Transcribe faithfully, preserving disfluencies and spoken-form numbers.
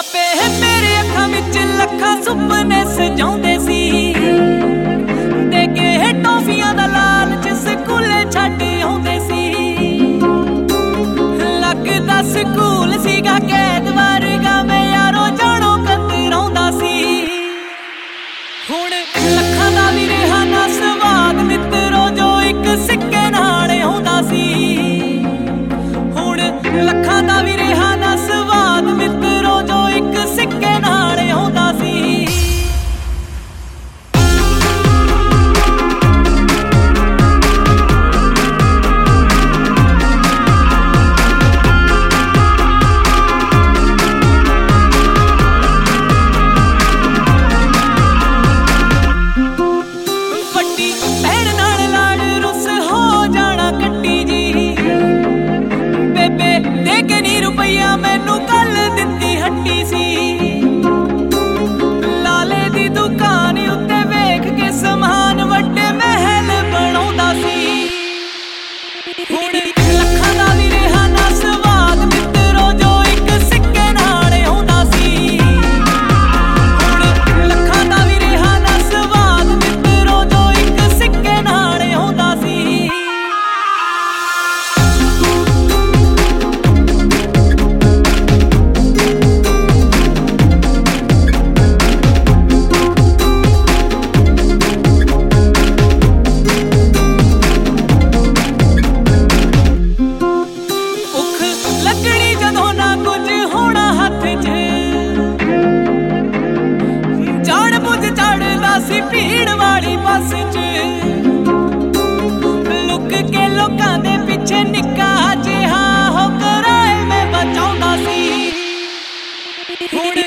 ਆਪੇ ਮੇਰੇ ਅੱਖਾਂ ਵਿੱਚ ਲੱਖਾਂ ਸੁਪਨੇ ਸਜਾਉਂਦੇ ਸੀ, ਦੇ ਕੇ ਟੌਫੀਆਂ ਦਾ ਲਾਲਚ ਸਕੂਲੇ ਛੱਡ ਆਉਂਦੇ ਸੀ। ਲੱਗਦਾ ਸਕੂਲ ਸੀਗਾ ਕੈਦ ਵਰਗਾ, ਮੈਂ ਯਾਰੋ ਜਾਣੋ ਕਤਰਾਉਂਦਾ ਸੀ। ਹੁਣ ਲੱਖਾਂ ਦਾ ਵੀ ਰਿਹਾ ਨਾ ਸਵਾਦ ਮਿੱਤਰੋ, ਜੋ ਇੱਕ ਸਿੱਕੇ ਨਾਲ ਆਉਂਦਾ ਸੀ। ਹੁਣ ਲੱਖਾਂ ਦਾ ਵੀ ਰਿਹਾ ਨਾ ਸਵਾਦ ਮਿੱਤਰੋ, ਜੋ ਇੱਕ ਸਿੱਕੇ ਨਾਲ ਆਉਂਦਾ ਸੀ। ਮੈਨੂੰ ਕੱਲ ਦਿੱਤੀ ਹੱਟੀ ਸੀ, ਲਾਲੇ ਦੀ ਦੁਕਾਨ ਉੱਤੇ ਵੇਖ ਕੇ ਸਮਾਨ ਵੱਡੇ ਮਹਿਲ ਬਣਾਉਂਦਾ ਸੀ। ਹੁਣ ਲੱਖਾਂ ਦਾ ਵੀ ਰਿਹਾ ਨਾ ਸਵਾਦ ਮਿੱਤਰੋ, ਜੋ ਇੱਕ ਸਿੱਕੇ ਨਾਲ ਆਉਂਦਾ ਸੀ। ਹੁਣ ਲੱਖਾਂ ਦਾ ਵੀ ਰਿਹਾ ਨਾ ਸਵਾਦ ਮਿੱਤਰੋ, ਜੋ ਇੱਕ ਸਿੱਕੇ ਨਾਲ ਆਉਂਦਾ ਸੀ। ਭੀੜ ਵਾਲੀ ਬੱਸ ਚ ਲੁਕ ਕੇ ਲੋਕਾਂ ਦੇ ਪਿੱਛੇ ਨਿੱਕਾ ਜਿਹਾ ਹੋ ਕਰਾਏ ਮੈਂ ਬਚਾਉਂਦਾ ਸੀ। ਹੁਣ